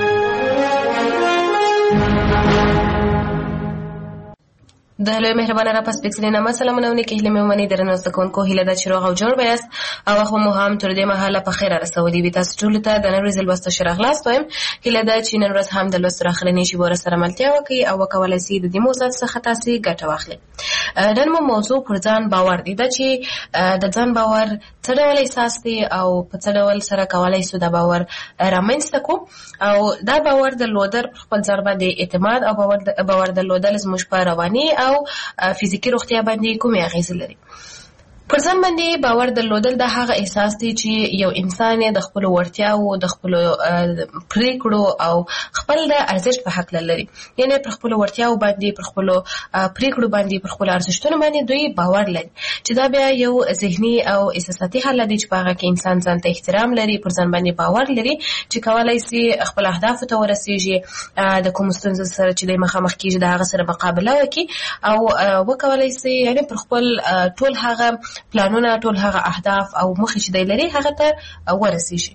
S3: د لوی مهربانه را پس پکسلې نامه سلامونه ونکې هیله مې ومني. درنو زده کوونکو، هیله ده چې روغ او جوړ به یاست او وخت مو هم تر دې مهاله په خیره رسولي وي. تاسو ټولو ته د نن ورځې لوستو ښه راغلاست وایم. هیله ده چې نن ورځ هم د لوستو اخرنۍ شیبو سره ملتیا وکړئ او وکولی شئ د دې موضوع څخه تاسې ګټه واخلئ. نن مو موضوع پر ځان باور دی، دا چې د ځان باور څه ډول احساس دی او په څه ډول سره کولی شو دا باور رامنځته کړو، او دا باور درلودل په خپل ځان باندې اعتماد او باور درلودل زموږ په رواني او فزیکی روغتیا باندې کومې اغیزې لري. پر ځان باندې باور درلودل دا هغه احساس دی چې یو انسان د خپل وړتیاو، د خپل پریکړو او خپل د ارزښت په حق لري. یعنی پر خپل وړتیاو باندې، پر خپل پریکړو باندې، پر خپل ارزښتونو باندې دوی باور لري، چې دا بیا یو ذهني او احساساتي حالت دی چې په هغه کې انسان ځان ته احترام لري، پر ځان باندې باور لري چې کولی شي خپل اهدافو ته ورسیږي، د کوم ستونزو سره چې د مخامخ کیږي د هغه سره مقابله وکړي او وکولی شي یعنی پر خپل ټول هغه پلانونه، ټول هغه اهداف او موخې چې دی لري هغه ته ورسیږي.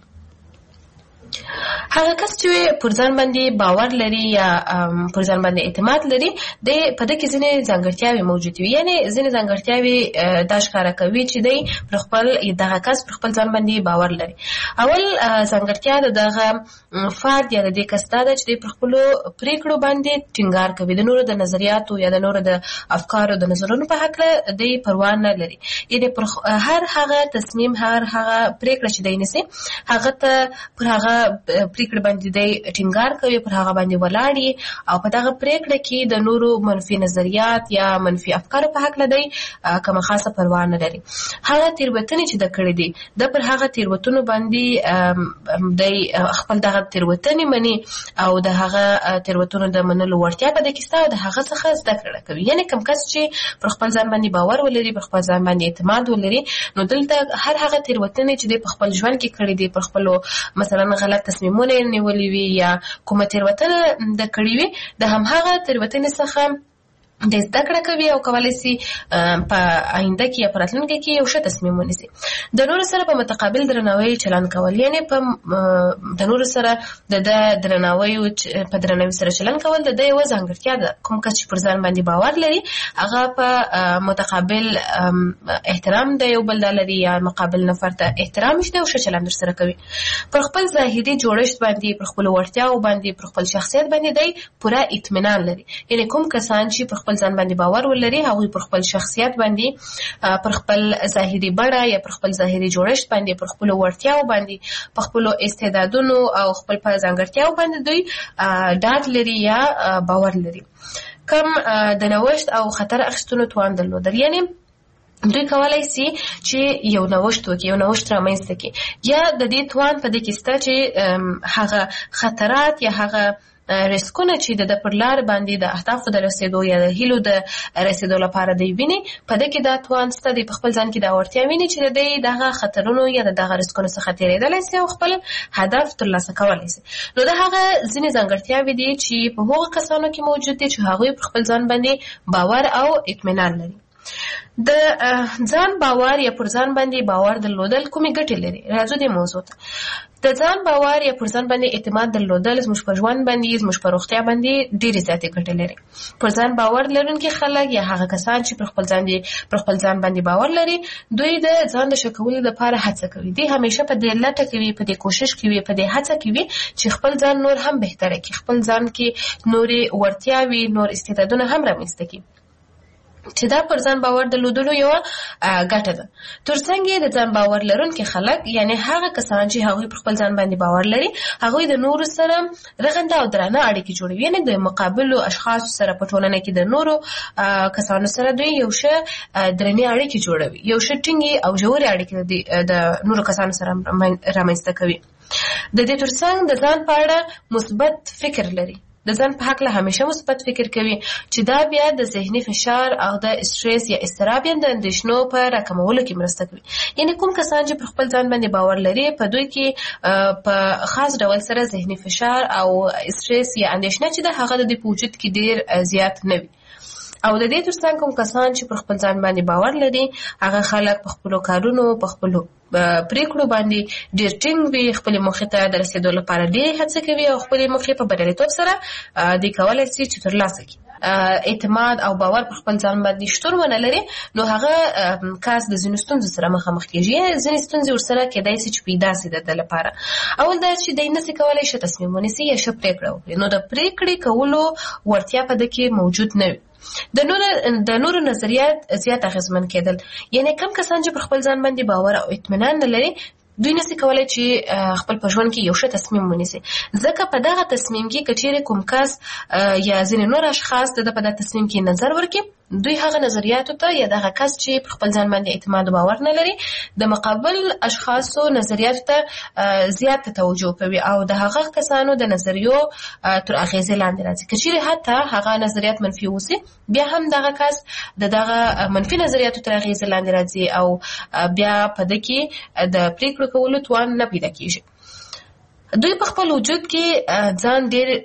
S3: هغه کس چې پر ځان باندې باور لري یا پر ځان باندې اعتماد لري، د په دې کې ځینې ځانګړتیاوې موجود وي. یعنی ځینې ځانګړتیاوې دا ښکاره کوي چې دی پر خپل دغه کس پر خپل ځان باندې باور لري. اول ځانګړتیا د دغه فرد یا د دې کس دا ده چې دی پر خپلو پریکړو باندې ټینګار کوي، د نورو د نظریاتو یا د نورو د افکارو د نظرونو په هکله دی پروا نه لري. یعنی پر هر هغه تصمیم، هر هغه پریکړه چې دی نیسي هغه ته پر هغه پریکړه باندې دی ټینګار کوي، پر هغه باندې ولاړي او په دغه پریکړه کې د نورو منفي نظریات یا منفي افکارو په هکله دی کومه خاصه پروا نه لري. هغه تیروتنې چې د کړې دي د پر هغه تیروتنو باندې دی خپل دغه تیروتنې مني او د هغه تیروتنو د منلو وړتیا په دې کې شته او د هغه څخه زده کړه کوي. یعنی کوم کس چې پر خپل ځان باندې باور ولري، پر خپل ځان باندې اعتماد ولري، نو دلته هر هغه تیروتنې چې دی په خپل ژوند کې کړې دي، پر خپل مثلا غلط تصمیمونه نیولې وي یا کومه تیروتنه د کړې وي، د همهغه تیروتنې څخه د زده کړه کوي او کولی شي په آینده کې یا په راتلونکي کې یو ښه تصمیم ونیسي. د نورو سره په متقابل درناوي چلند کول، یعنی په د نورو سره د درناوي په درناوي سره چلند کول د یوه ځانګړتیا ده. کوم کس چې پر ځان باندې باور لري هغه په متقابل احترام د یو بل لري یا مقابل نفر ته احترام شته او ښه چلند ورسره کوي. پر خپل ظاهري جوړښت باندې، پر خپل وړتیاو باندې، پر خپل شخصیت باندې دی پوره اطمینان لري. یعنی کوم کسان چې پر خپل ځان باندې باور ولري هغوی پر خپل شخصیت باندې، پر خپل ظاهري بڼه یا پر خپل ظاهري جوړښت باندې، پر خپل وړتیاو باندې، په خپل استعدادونو او خپل په ځانګړتیاو باندې دوی ډاډ لري یا باور لري. کم د نوښت او خطر اخیستلو توان درلودل، یعنی دوی کولی شي چې یو نوښت وکړي، یو نوښت رامنځته کړي، یا د دې توان په دې کې شته چې هغه خطرات یا هغه ریسکونه چې د پر لار باندې د اهدافو د رسیدو یا د هیلو د رسیدو لپاره دی ویني، په دې کې دا توان شته دی په خپل ځان کې دا وړتیا ویني چې د دغه خطرونو یا دغه ریسکونو څخه تېرېدلی شي او خپل هدف ترلاسه کولی شي. نو دا هغه ځینې ځانګړتیاوې دي چې په هغو کسانو کې موجود دي چې هغوی پر خپل ځان باندې باور او اطمینان لري. د ځان باور یا پر ځان باندې باور درلودل کومې ګټې لري؟ راځو دې موضوع ته. د ځان باور یا پر ځان باندې اعتماد درلودل زموږ په ژوند باندې، زموږ په روغتیا باندې ډېرې زیاتې ګټې لري. پر ځان باور لرونکي خلک یا هغه کسان چې پر خپل ځان باندې باور لري، دوی د ځان د ښه کولو لپاره هڅه کوي. دوی همیشه په دې لټه کوي، په دې کوشش کوي، په دې هڅه کوي چې خپل ځان نور هم بهتره کړي، خپل ځان کې نورې وړتیاوې، نور استعدادونه هم رامنځته کړي، چې دا پر ځان باور درلودلو یوه ګټه ده. ترڅنګ د ځان باور لرونکي خلک، یعنی هغه کسان چې هغوی پر خپل ځان باندې باور لري، هغوی د نورو سره رغنده او درانه اړیکې جوړوي. یعنی د مقابلو اشخاصو سره په ټولنه کې د نورو کسانو سره دوی یو ښه درنې اړیکې جوړوي، یو ښه ټینګې او ژورې اړیکې د نورو کسانو سره رامنځته کوي. د دې ترڅنګ د ځان په اړه مثبت فکر لري، د ځان په حق له همیشه مثبت فکر کوي، چې دا بیا د ذهني فشار او د استرس یا اضطراب یا د اندېښنو په راکمولو کې مرسته کوي. یعنی کوم کسان چې پر خپل ځان باندې باور لري، په دوی کې په خاص ډول سره ذهني فشار او استرس یا اندېښنه چې د هغه د په وجود کې ډیر زیات نه وي. او د دې ترڅنګ کوم کسان چې پر خپل ځان باندې باور لري، هغه خلک په خپلو کارونو، په خپلو پریکړو باندې ډېر ټینګ وي، خپلې موخې ته د رسېدو لپاره ډېرې هڅه کوي او خپلې موخې په بریالیتوب سره دوی کولی شي چې ترلاسه کړي. اعتماد او باور په خپل ځان باندې شتون ونه لري، نو هغه کس د ځینو ستونزو سره مخامخ کېږي. ځینې ستونزې ورسره کېدای شي چې پیدا شي د ده لپاره. اول دا چې دی نشي کولی ښه تصمیم ونیسي یا ښه پریکړه وکړي، نو د پریکړې کولو وړتیا په ده کې موجود نه وي. د نورو نظریات زیات اغېزمن کېدل، یعنی کم کسان چې پر خپل ځان باندې باور او اطمینان نه لري، دوی نشي کولی چې خپل په ژوند کې یو ښه تصمیم ونیسي، ځکه په دغه تصمیم کې که چیرې کوم کس یا ځینې نور اشخاص د په دغه تصمیم کې نظر ورکړي، دوی هغه نظریاتو ته یا دغه کس چې پر خپل ځان باندې اعتماد او باور نه لري، د مقابل اشخاصو نظریاتو ته زیات توجه کوي او د هغه کسانو د نظریو تر اغېزې لاندې راځي. که چیرې حتی هغه نظریات منفي اوسي، بیا هم دغه کس دغه منفي نظریاتو تر اغېزې لاندې راځي او بیا په ده کې د پریکړو کولو توان نه پیدا کېږي. دوی په خپل وجود کې ځان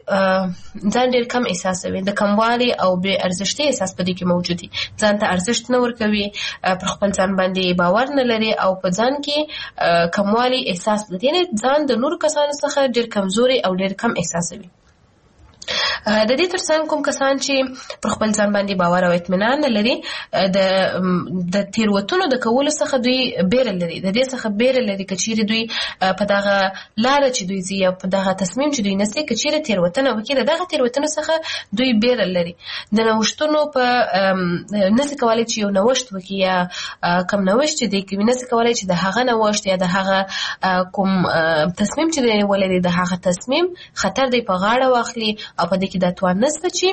S3: ډېر کم احساسوي، د کموالي او بې ارزښتۍ احساس په دې کې موجود دی. ځان ته ارزښت نه ورکوي، پر خپل ځان باندې باور نه لري او په ځان کې کموالي احساس لري، یعنې ځان د نورو کسانو څخه ډېر کمزوري او ډېر کم احساسوي. د دې ترڅنګ کوم کسان چې پر خپل ځان باندې باور او اطمینان نه لري، د تېروتنو د کولو څخه دوی بیره لري، د دې څخه بیره لري که چیرې دوی په دغه لاره چې دوی ځي یا په دغه تصمیم چې دوی نیسي، که چیرې تېروتنه وکړي، د دغه تېروتنو څخه دوی بیره لري. د نوښتونو په نشي کولی چې یو نوښت وکړي یا کم نوښت چې دی کوي، نشي کولی چې د هغه نوښت یا د هغه کوم تصمیم چې دی نیولی دی، د هغه تصمیم خطر دی په غاړه واخلي او په دې کې دا توان نشته چې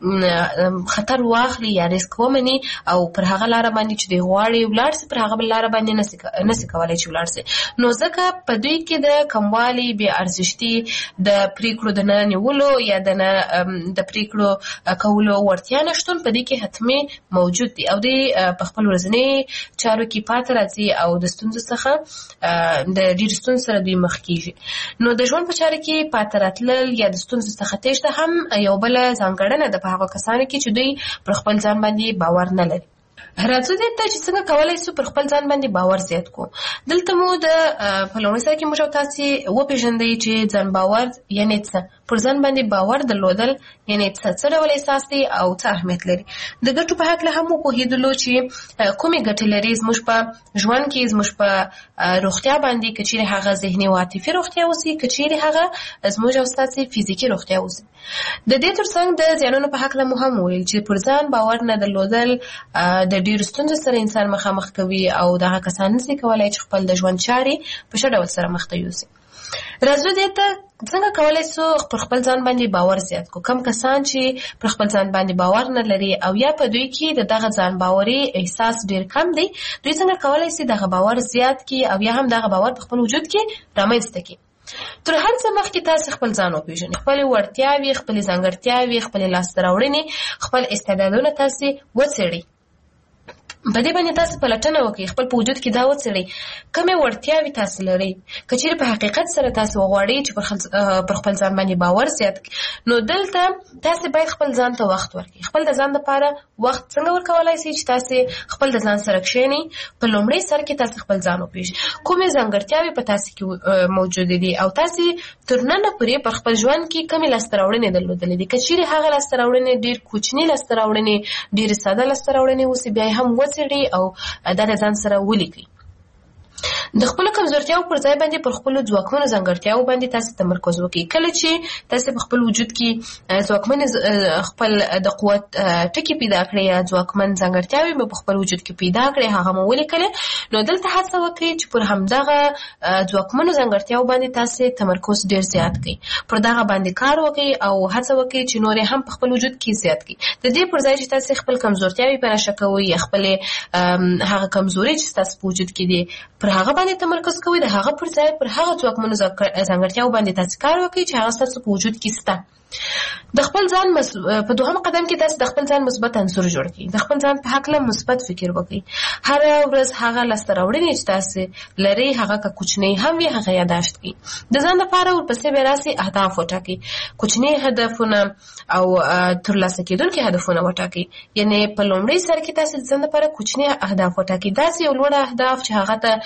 S3: خطر واخلي یا ریسک ومني او پر هغه لاره باندې چې دی غواړي ولاړ شي، پر هغه بل لاره باندې نشي کولی چې ولاړ شي. نو ځکه په دوی کې د کموالي، بې ارزښتي، د پریکړو د نه نیولو یا د پریکړو کولو وړتیا نشتون په دې کې حتمي موجود دی او دوی په خپل ورځني چارو کې پاتې راځي او د ستونزو څخه د ډېرو ستونزو سره دوی مخ کېږي. نو د ژوند په چارو کې پاتې راتلل یا د ستونزو څخه تېښته هم یو بله ځانګړنه ده په هغو کسانو کې چې دوی پر خپل ځان باندې باور نه لري. راځو دې ته چې څنګه کولی شو پر خپل ځان باندې باور زیات کړو. دلته مو په لومړي سر کې موږ او تاسې وپېژندئ چې ځان باور یعنې څه، پر ځان باندې باور درلودل یعنې څه ډول احساس دی او څه اهمیت لري. د ګټو په هکله هم وپوهېدلو چې کومې ګټې لري زموږ په ژوند کې، زموږ په روغتیا باندې، که چیرې هغه ذهني او عاطفي روغتیا اوسي، که چیرې هغه زموږ او ستاسې فزیکي روغتیا اوسي. د دې ترڅنګ د زیانونو په هکله مو هم وویل چې پر ځان باور نه درلودل د ډېرو ستونزو سره انسان مخامخ کوي او دغه کسان نشي کولی چې خپل د ژوند چارې په ښه ډول سره مخته یوسي. راځو دې ته څنګه کولی شو پر خپل ځان باندې باور زیات کړو. کم کسان چې پر خپل ځان باندې باور نه لري او یا په دوی کې د دغه ځان باوري احساس ډېر کم دی، دوی څنګه کولی شي دغه باور زیات کړي او یا هم دغه باور په خپل وجود کې رامنځته کړي. تر هر څه مخکې تاسې خپل ځان وپېژنئ، خپلې وړتیاوې، خپلې ځانګړتیاوې، خپلې لاسته راوړنې، خپل استعدادونه تاسې وڅېړئ. په دې باندې تاسو پلټنه وکړئ، خپل په وجود کې دا وڅېړئ کومې وړتیاوې تاسو لرئ. که چیرې په حقیقت سره تاسو وغواړئ چې پر خپل ځان باندې باور زیات کړئ، نو دلته تاسو باید خپل ځان ته وخت ورکړئ. خپل د ځان لپاره وخت څنګه ورکولای شئ چې تاسو خپل د ځان سره کښېنئ. په لومړي سر کې تاسو خپل ځان وپېژنئ، کومې ځانګړتیاوې په تاسو کې موجودې دي او تاسو تر ننه پورې پر خپل ژوند کې کومې لاسته راوړنې درلودلې دي. که چیرې هغه لاسته راوړنې ډېر کوچني لاسته راوړنې، ډېرې ساده لاسته راوړنې اوسي، بیا هم وڅېړئ او دا د ځان سره ولیکئ. د خپل کمزورتیاو پر ځای باندې پر خپل ځواکمنو ځانګړتیاو باندې تاسو تمرکز وکړئ. کله چې تاسو په خپل وجود کې ځواکمن خپل د قوت ټکي پیدا کړئ یا ځواکمن ځانګړتیاوې په خپل وجود کې پیدا کړئ، هغه مو ولیکلې، نو دلته هڅه وکړئ چې پر همدغه ځواکمنو ځانګړتیاو باندې تاسو تمرکز ډیر زیات کړئ، پر دغه باندې کار وکړئ او هڅه وکړئ چې نور هم په خپل وجود کې زیات کړئ. د دې پر ځای چې تاسو خپل کمزورتیاوې پر شکوي یا خپل هغه کمزوري چې تاسو په وجود کې دي پر هغه باندې تمرکز کوئ، د هغه پر ځای پر هغه ځواکمنو ځانګړتیاو باندې تاسو کار وکړئ چې هغه ستاسو په وجود کې شته. د خپل ځان په دوهم قدم کې تاسو د خپل ځان مثبت عنصر جوړ کړئ. د خپل ځان په هکله مثبت فکر وکړئ. هر ورځ هغه لاسته راوړنې چې تاسو لرئ، هغه که کوچنی هم وي، هغه یادداشت کړئ. د ځان لپاره ورپسې بیا راسئ اهداف وټاکئ، کوچني هدفونه او ترلاسه کېدونکي هدفونه وټاکئ. یعنې په لومړي سر کې تاسو د ځان لپاره کوچني اهداف وټاکئ، داسې یو لوړ اهداف چې هغه ته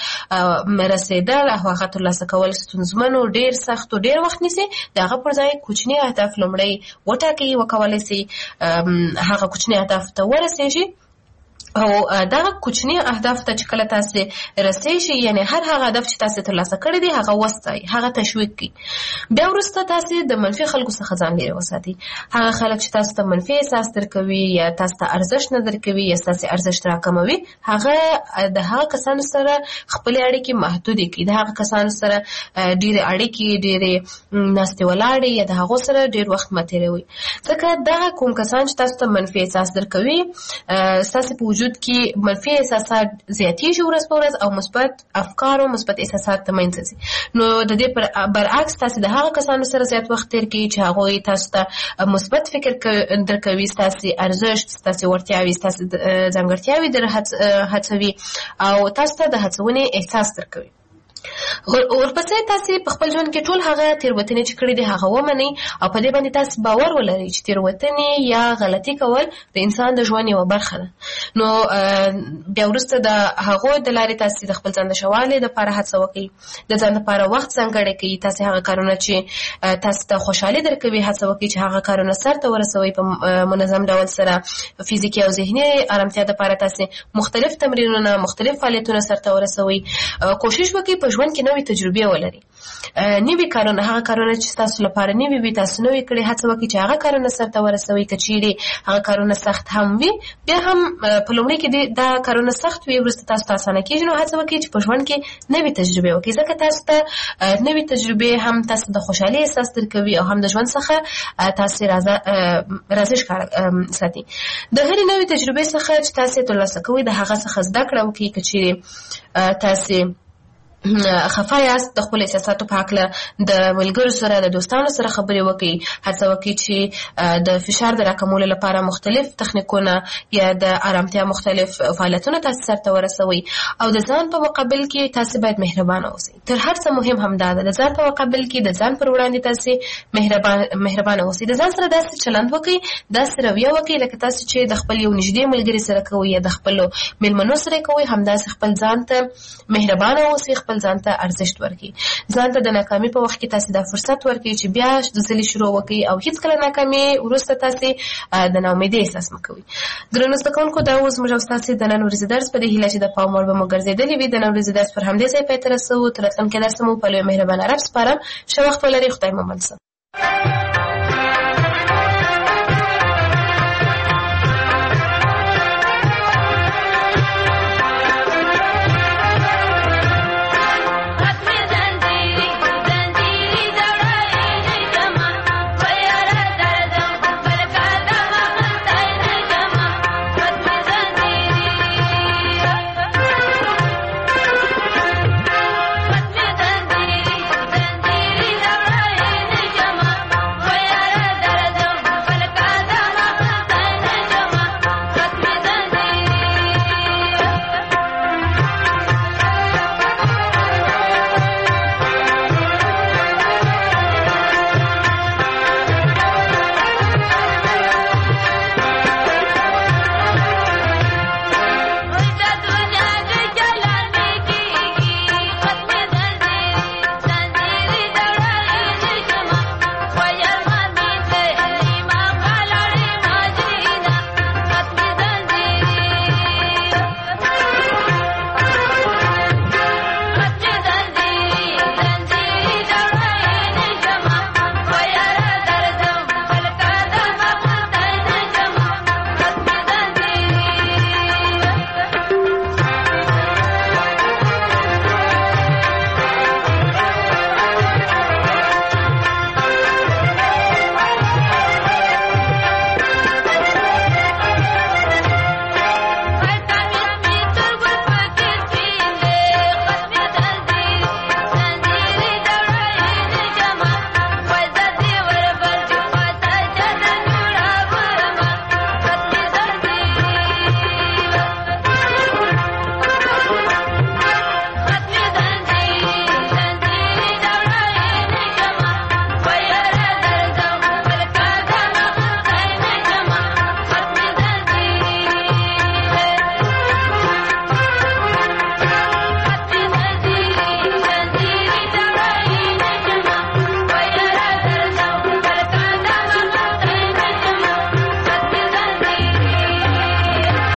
S3: رسېدل او هغه ترلاسه کول ستونزمن او ډېر سخت او ډېر وخت نیسي. د هغه پر ځای کوچني اهداف لومړی وټاکئ، وکولای شئ هغه کوچني اهداف ته ورسېږئ او دغه کوچني اهداف ته چې کله تاسو رسېږئ، یعنې هر هغه هدف چې تاسو ترلاسه کړی دی هغه وستایئ، هغه تشویق کړئ. بیا وروسته تاسو د منفي خلکو څخه ځان لرې وساتئ. هغه خلک چې تاسو ته منفي احساس درکوي یا تاسو ته ارزښت نه درکوي یا تاسو ارزښت راکموي، هغه د هغه کسانو سره خپلې اړیکې محدودې کړئ. د هغه کسانو سره ډېرې اړیکې، ډېرې ناستې ولاړې یا د هغو سره ډېر وخت مه تېروئ، ځکه دغه کوم کسان چې تاسو ته منفي احساس درکوي، ستاسو په وجود کې منفي احساسات زیاتېږي ورځ په ورځ او مثبت افکار او مثبت احساسات ته منځ ځي. نو د دې برعکس تاسو د هغه کسانو سره زیات وخت تېر کړئ چې هغوی تاسو ته مثبت فکر درکوي، ستاسو ارزښت، ستاسو وړتیاوې، ستاسو ځانګړتیاوې در هڅوي او تاسو ته د هڅونې احساس درکوي. ورپسې تاسو په خپل ژوند کې ټول هغه تېروتنې چې کړې دي هغه ومنئ او په دې باندې تاسو باور ولرئ چې تېروتنې یا غلطي کول د انسان د ژوند یوه برخه ده. نو بیا وروسته د هغو د لارې تاسو د خپل ځان د ښه والي دپاره هڅه وکړئ، د ځان لپاره وخت ځانګړی کړئ. تاسو هغه کارونه چې تاسو ته خوشحالي درکوي هڅه وکړئ چې هغه کارونه سرته ورسوئ په منظم ډول سره. فزیکي او ذهني ارامتیا دپاره تاسو مختلف تمرینونه، مختلف فعالیتونه سرته ورسوئ. کوشش وکړئ په ژوند کې نوې تجربې ولري، نوي کارونه، هغه کارونه چې تاسو لپاره نوي وي، تاسو نوي کړي، هڅه وکړئ چې هغه کارونه سرته ورسوئ. که چیرې هغه کارونه سخت هم وي، بیا هم په لومړي کې دا کارونه سخت وي، وروسته تاسو ته اسانه کېږي. نو هڅه وکړئ چې په ژوند کې نوي تجربې وکړئ، ځکه تاسو ته نوي تجربې هم تاسو د خوشحالۍ احساس درکوي او هم د ژوند څخه تاسو راضي ښکاره ساتي. د هرې نوې تجربې څخه چې تاسو ترلاسه کوئ د هغه څخه زده کړه وکړئ. که چیرې تاسو خفه یاست، د خپل احساساتو په هکله د ملګرو سره، د دوستانو سره خبرې وکړئ. هڅه وکړئ چې د فشار د راکمولو لپاره مختلف تخنیکونه یا د آرامتیا مختلف فعالیتونه تاسو سرته ورسوئ. او د ځان په مقابل کې تاسو باید مهربانه اوسئ. تر هر څه مهم هم دا ده، د ځان په مقابل کې د ځان پر وړاندې تاسو مهربانه اوسئ. د ځان سره داسې چلند وکړئ، داسې رویه وکړئ لکه تاسو چې د خپل یو نږدې ملګري سره کوئ یا د خپلو مېلمنو سره کوئ. همداسې خپل ځان ته مهربانه اوسئ، خپل ځان ته ارزښت ورکړئ. ځان ته د ناکامي په وخت کې تاسو دا فرصت ورکړئ چې بیا د ځلې شروع وکړئ او هیڅکله ناکامي وروسته تاسو د ناامیدۍ احساس مه کوئ. ګرانو زده کوونکو، دا اوس موږ او ستاسو د نن ورځې درس په دې هیله چې د پام وړ به مو ګرځېدلی وي. د نن ورځې درس پر همدې ځای پای ته رسوو. تر راتلونکي درسه مو په لوی مهربانه رب سپارم. ښه وخت ولرئ. خدای مو مل شه.